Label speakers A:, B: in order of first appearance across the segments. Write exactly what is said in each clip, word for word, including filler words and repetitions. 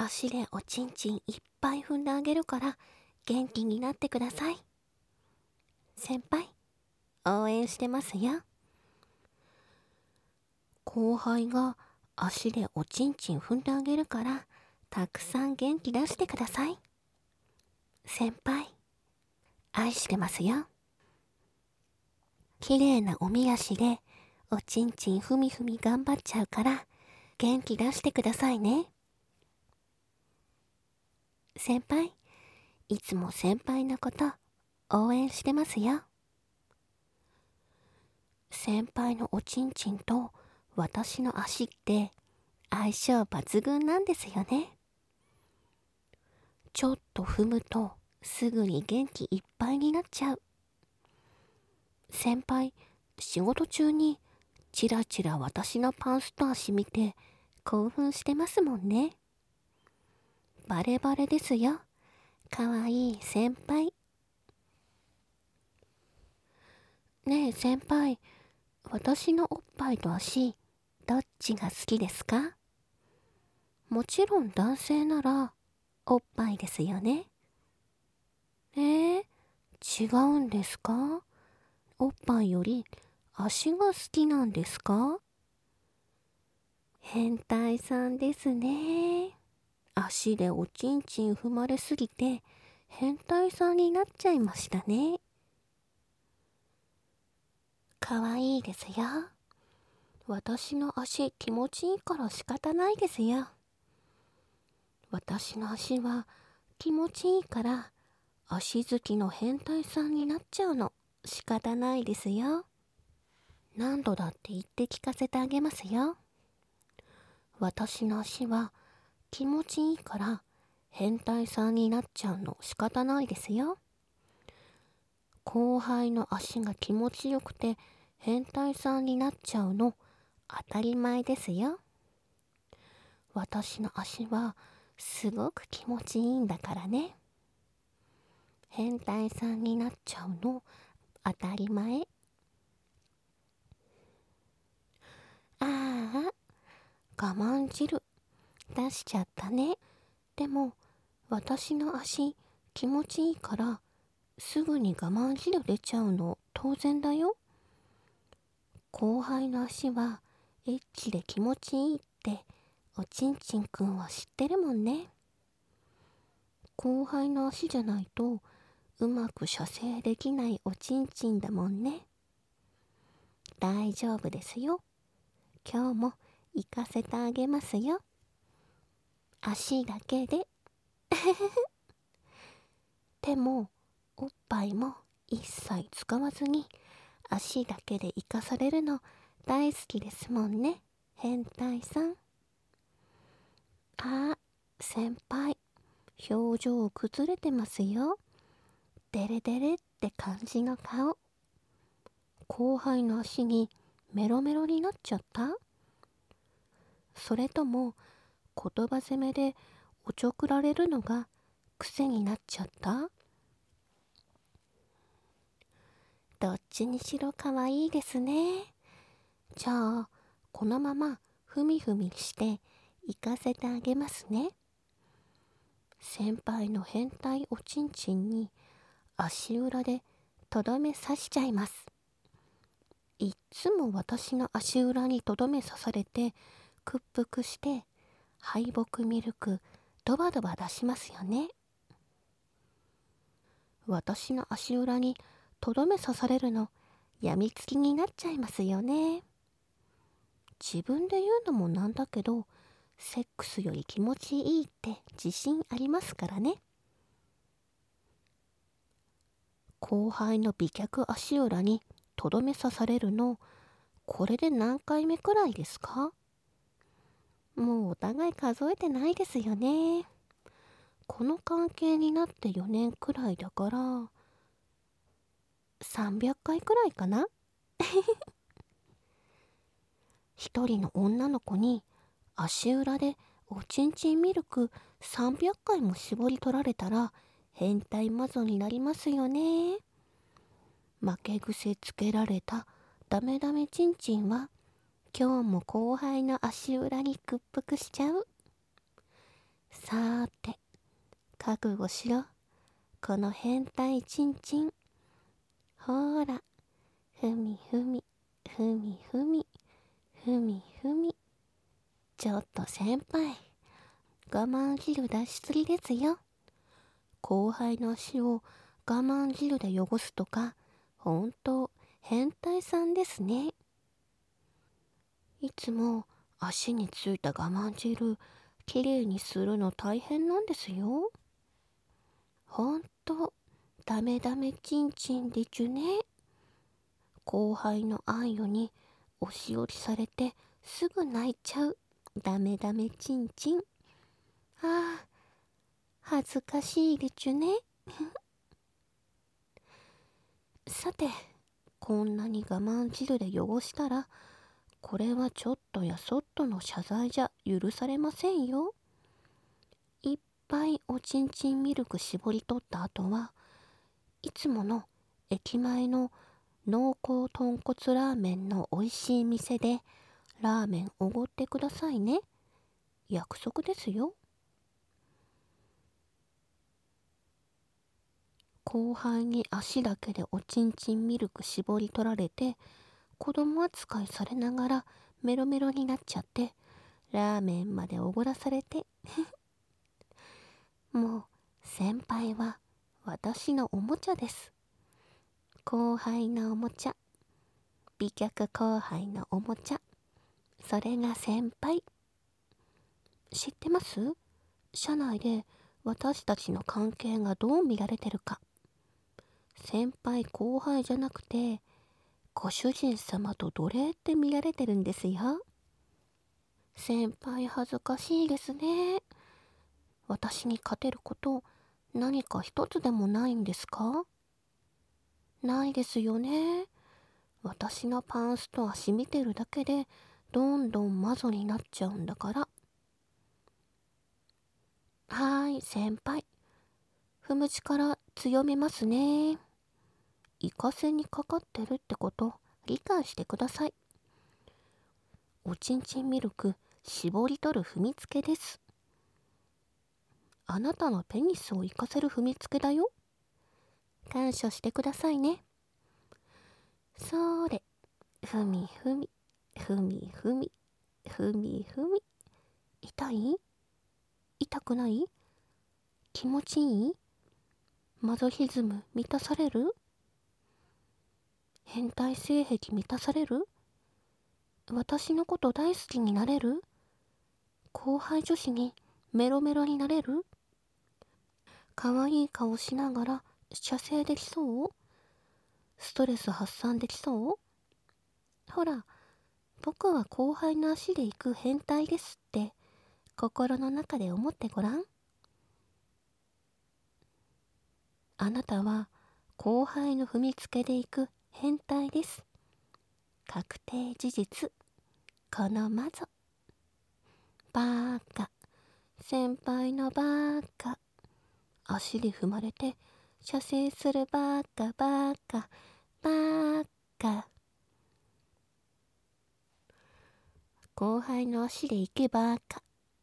A: 足でおちんちんいっぱい踏んであげるから元気になってください。先輩、応援してますよ。後輩が足でおちんちん踏んであげるからたくさん元気出してください。先輩、愛してますよ。綺麗なおみ足でおちんちんふみふみ頑張っちゃうから元気出してくださいね。先輩、いつも先輩のこと応援してますよ。先輩のおちんちんと私の足って相性抜群なんですよね。ちょっと踏むとすぐに元気いっぱいになっちゃう。先輩、仕事中にチラチラ私のパンスと足見て興奮してますもんね。バレバレですよ。かわいい先輩。ねえ先輩、私のおっぱいと足、どっちが好きですか？もちろん男性ならおっぱいですよね。えー、違うんですか？おっぱいより足が好きなんですか？変態さんですね。足でおちんちん踏まれすぎて変態さんになっちゃいましたね。かわいいですよ。私の足気持ちいいから仕方ないですよ。私の足は気持ちいいから足好きの変態さんになっちゃうの仕方ないですよ。何度だって言って聞かせてあげますよ。私の足は気持ちいいから変態さんになっちゃうの仕方ないですよ。後輩の足が気持ちよくて変態さんになっちゃうの当たり前ですよ。私の足はすごく気持ちいいんだからね。変態さんになっちゃうの当たり前。ああ、我慢汁出しちゃったね。でも私の足気持ちいいからすぐに我慢汁出ちゃうの当然だよ。後輩の足はエッチで気持ちいいっておちんちんくんは知ってるもんね。後輩の足じゃないとうまく射精できないおちんちんだもんね。大丈夫ですよ。今日も行かせてあげますよ。足だけで。手もおっぱいも一切使わずに足だけで生かされるの大好きですもんね、変態さん。あ、先輩、表情崩れてますよ。デレデレって感じの顔。後輩の足にメロメロになっちゃった？それとも言葉攻めでおちょくられるのが癖になっちゃった？どっちにしろ可愛いですね。じゃあこのままふみふみして行かせてあげますね。先輩の変態おちんちんに足裏でとどめ刺しちゃいます。いっつも私の足裏にとどめ刺されて屈服して敗北ミルクドバドバ出しますよね。私の足裏にとどめ刺されるのやみつきになっちゃいますよね。自分で言うのもなんだけどセックスより気持ちいいって自信ありますからね。後輩の美脚足裏にとどめ刺されるのこれで何回目くらいですか？もうお互い数えてないですよね。この関係になってよねんくらいだからさんびゃっかいくらいかな。一人の女の子に足裏でおちんちんミルクさんびゃっかいも絞り取られたら変態魔女になりますよね。負け癖つけられたダメダメちんちんは今日も後輩の足裏に屈服しちゃう。 さーて、覚悟しろ。この変態チンチン。ほーら、ふみふみ、ふみふみ、ふみふみ。ちょっと先輩、我慢汁出しすぎですよ。後輩の足を我慢汁で汚すとか、ほんと変態さんですね。いつも足についた我慢汁、きれいにするの大変なんですよ。ほんと、ダメダメチンチンでちゅね。後輩のあんよに押し折りされてすぐ泣いちゃうダメダメチンチン。ああ、恥ずかしいでちゅね。さて、こんなに我慢汁で汚したら、これはちょっとやそっとの謝罪じゃ許されませんよ。いっぱいおちんちんミルク絞り取った後は、いつもの駅前の濃厚豚骨ラーメンの美味しい店でラーメンおごってくださいね。約束ですよ。後輩に足だけでおちんちんミルク絞り取られて、子供扱いされながらメロメロになっちゃって、ラーメンまでおごらされて。もう先輩は私のおもちゃです。後輩のおもちゃ。美脚後輩のおもちゃ。それが先輩。知ってます？社内で私たちの関係がどう見られてるか。先輩後輩じゃなくて、ご主人様と奴隷って見られてるんですよ。先輩恥ずかしいですね。私に勝てること何か一つでもないんですか？ないですよね。私のパンスと足見てるだけでどんどんマゾになっちゃうんだから。はーい先輩、踏む力強めますね。イカセにかかってるってこと理解してください。おちんちんミルク絞り取る踏みつけです。あなたのペニスを生かせる踏みつけだよ。感謝してくださいね。それ、ふみふみ、ふみふみ、ふみふみ。痛い？痛くない？気持ちいい？マゾヒズム満たされる？変態性癖満たされる？私のこと大好きになれる？後輩女子にメロメロになれる？かわいい顔しながら射精できそう？ストレス発散できそう？ほら、僕は後輩の足で行く変態ですって心の中で思ってごらん。あなたは後輩の踏みつけで行く変態です。確定事実。このマゾ。バーカ。先輩のバーカ。足で踏まれて射精するバーカバーカバーカ。後輩の足で行けバーカ。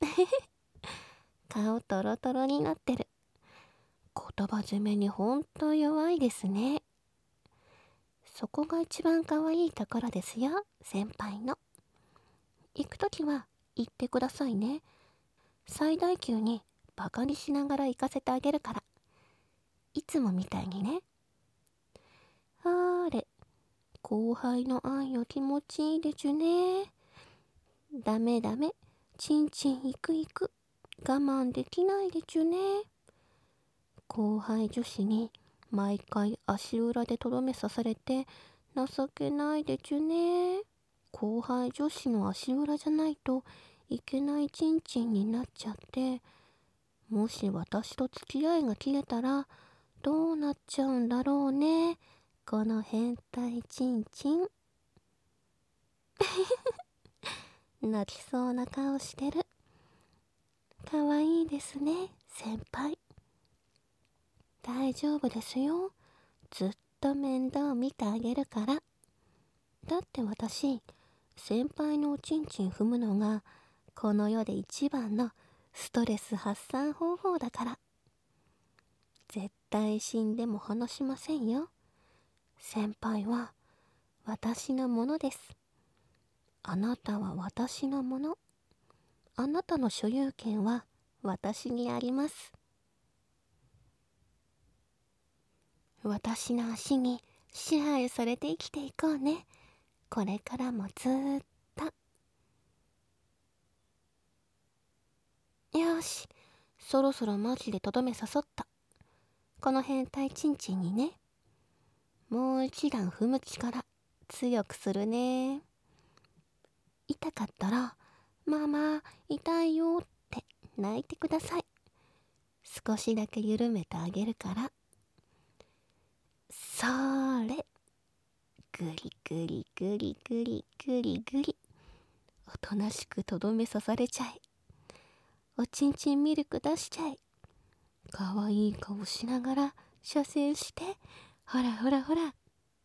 A: 顔トロトロになってる。言葉攻めにほんと弱いですね。そこが一番可愛いところですよ、先輩の。行くときは言ってくださいね。最大級にバカにしながら行かせてあげるから。いつもみたいにね。あれ、後輩のあんよ気持ちいいでちゅね。ダメダメ、ちんちん行く行く。我慢できないでちゅね。後輩女子に毎回足裏でとどめ刺されて情けないでちゅね。後輩女子の足裏じゃないといけないちんちんになっちゃって、もし私と付き合いが切れたらどうなっちゃうんだろうね、この変態ちんちん。泣きそうな顔してる。かわいいですね、先輩。大丈夫ですよ。ずっと面倒見てあげるから。だって私、先輩のおちんちん踏むのがこの世で一番のストレス発散方法だから。絶対死んでも話しませんよ。先輩は私のものです。あなたは私のもの。あなたの所有権は私にあります。私の足に支配されて生きていこうね。これからもずーっと。よし、そろそろマジでとどめ刺さった。この変態チンチンにね。もう一段踏む力強くするね。痛かったら、ママ痛いよって泣いてください。少しだけ緩めてあげるから。それ。ぐりぐりぐりぐりぐりぐり。おとなしくとどめ刺されちゃい。おちんちんミルク出しちゃい。かわいい顔しながら射精して。ほらほらほら。ん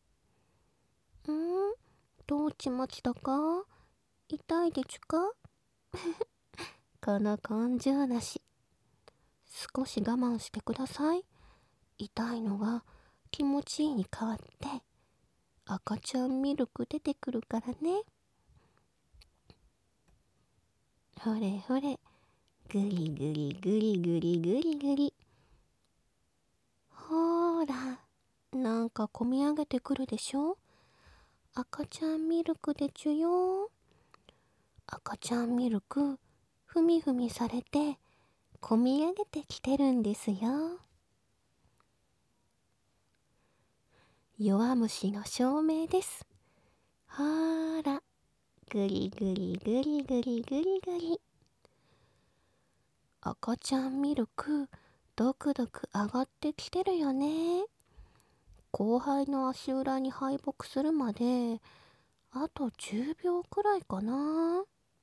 A: ーどうちまちだか。痛いでちゅかこの根性なし。少し我慢してください。痛いのが気持ちいいに変わって赤ちゃんミルク出てくるからね。ほれほれ、ぐりぐりぐりぐりぐりぐり。ほーら、なんかこみ上げてくるでしょ。赤ちゃんミルクでちゅよ。赤ちゃんミルクふみふみされてこみ上げてきてるんですよ。弱虫の証明です。ほーら、ぐりぐりぐりぐりぐりぐり。赤ちゃんミルクドクドク上がってきてるよね。後輩の足裏に敗北するまであとじゅうびょうくらいかな。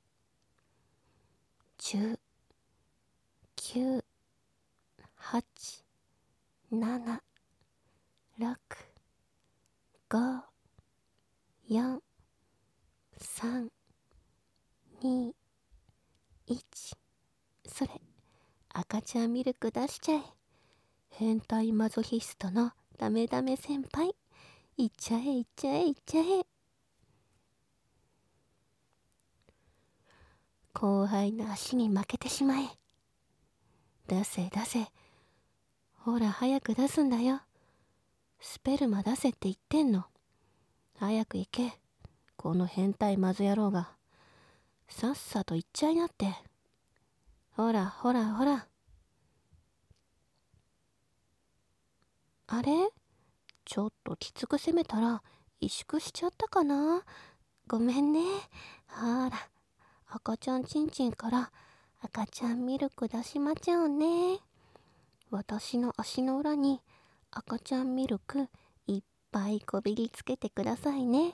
A: じゅう、きゅう、はち、なな、ろく、ご、よん、さん、に、いち。それ、赤ちゃんミルク出しちゃえ。変態マゾヒストのダメダメ先輩。いっちゃえいっちゃえいっちゃえ。後輩の足に負けてしまえ。出せ出せ。ほら早く出すんだよ。スペルマ出せって言ってんの。早く行け。この変態マズ野郎が。さっさと行っちゃいなって。ほらほらほら。あれ？ちょっときつく攻めたら萎縮しちゃったかな。ごめんね。ほら、赤ちゃんちんちんから赤ちゃんミルク出しまちゃうね。私の足の裏に赤ちゃんミルクいっぱいこびりつけてくださいね。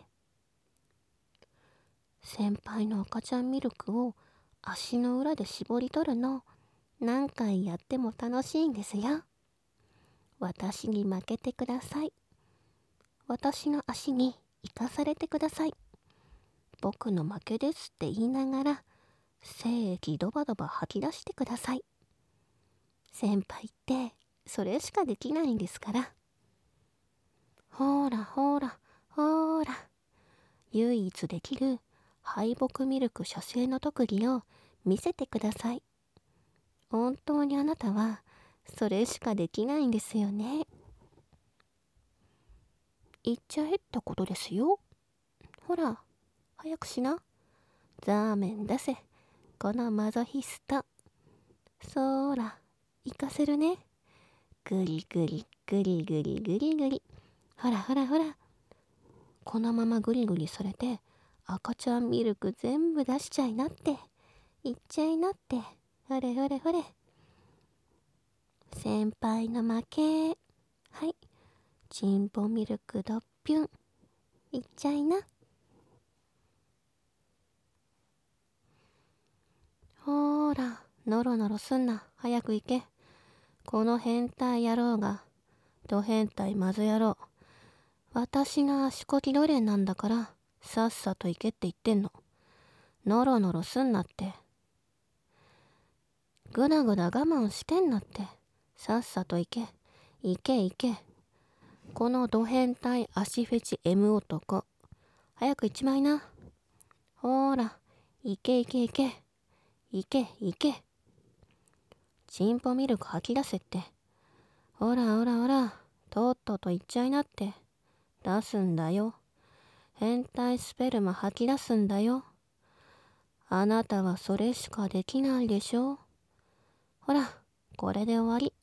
A: 先輩の赤ちゃんミルクを足の裏で絞り取るの何回やっても楽しいんですよ。私に負けてください。私の足に生かされてください。僕の負けですって言いながら精液ドバドバ吐き出してください。先輩ってそれしかできないんですから。ほーらほーらほーら。唯一できる敗北ミルク射精の特技を見せてください。本当にあなたはそれしかできないんですよね。言っちゃえってことですよ。ほら早くしな。ザーメン出せ。このマゾヒスト。そーら行かせるね。ぐりぐりぐりぐりぐりぐり。ほらほらほら。このままぐりぐりされて赤ちゃんミルク全部出しちゃいなって。いっちゃいなって。ほれほれほれ。先輩の負け。はい。チンポミルクドッピュン。いっちゃいな。ほーら、ノロノロすんな。早く行け。この変態野郎が、ド変態マズ野郎。私の足こき奴隷なんだから、さっさと行けって言ってんの。ノロノロすんなって。 ぐだぐだ我慢してんなって。さっさと行け。行け行け。このド変態足フェチ M 男。早く一枚な。ほーら、行け行け行け。行け行け。チンポミルク吐き出せって。ほらほらほら、とっとと行っちゃいなって。出すんだよ。変態スペルマ吐き出すんだよ。あなたはそれしかできないでしょ。ほら、これで終わり。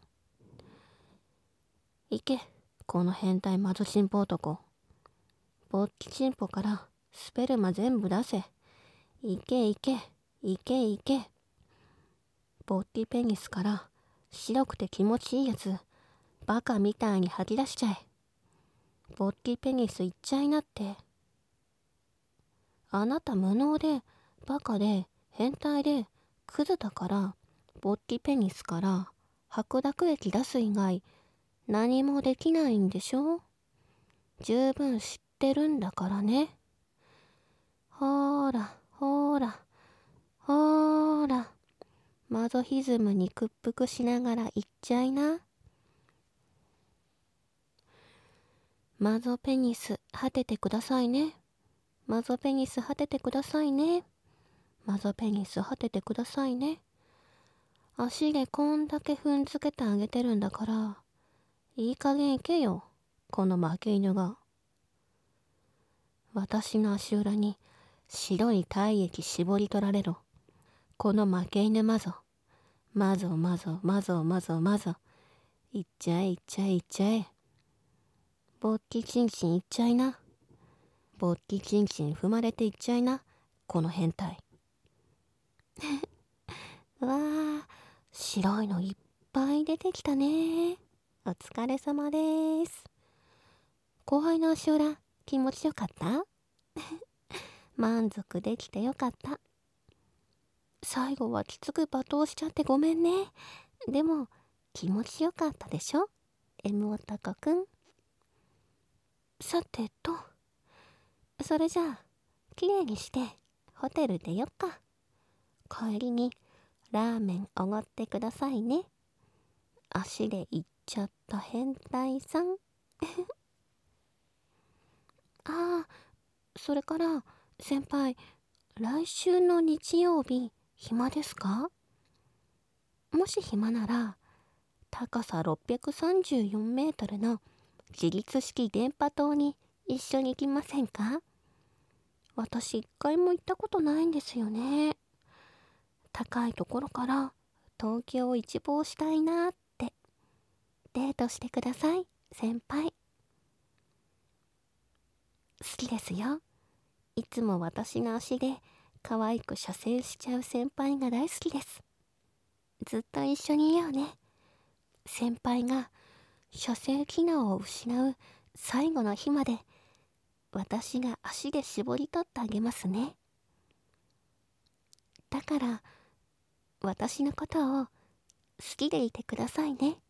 A: 行け、この変態マゾチンポ男。勃起チンポからスペルマ全部出せ。行け行け、行け行け。勃起ペニスから白くて気持ちいいやつ、バカみたいに吐き出しちゃえ。勃起ペニスいっちゃいなって。あなた無能で、バカで、変態で、クズだから、勃起ペニスから白濁液出す以外、何もできないんでしょ。十分知ってるんだからね。ほーら、ほーら、ほーら。マゾヒズムに屈服しながら言っちゃいな。マゾペニス果ててくださいね。マゾペニス果ててくださいね。マゾペニス果ててくださいね。足でこんだけ踏んづけてあげてるんだから、いい加減行けよ、この負け犬が。私の足裏に白い体液絞り取られろ。この負け犬マゾ。マゾマゾマゾマゾマゾ。いっちゃえいっちゃえいっちゃえ。勃起チンチンいっちゃいな。勃起チンチン踏まれていっちゃいな。この変態。うわー、白いのいっぱい出てきたね。お疲れ様です。後輩の足裏、気持ちよかった満足できてよかった。最後はきつく罵倒しちゃってごめんね。でも、気持ちよかったでしょ ?M 男くん。さてと、それじゃあ、きれいにしてホテル出よっか。帰りにラーメンおごってくださいね。足で行っちゃった変態さん。ああ、それから先輩、来週の日曜日暇ですか？もし暇なら、高さろっぴゃくさんじゅうよんメートルの自立式電波塔に一緒に行きませんか？私一回も行ったことないんですよね。高いところから東京を一望したいなって。デートしてください、先輩。好きですよ。いつも私の足で可愛く射精しちゃう先輩が大好きです。ずっと一緒にいようね。先輩が射精機能を失う最後の日まで私が足で絞り取ってあげますね。だから私のことを好きでいてくださいね。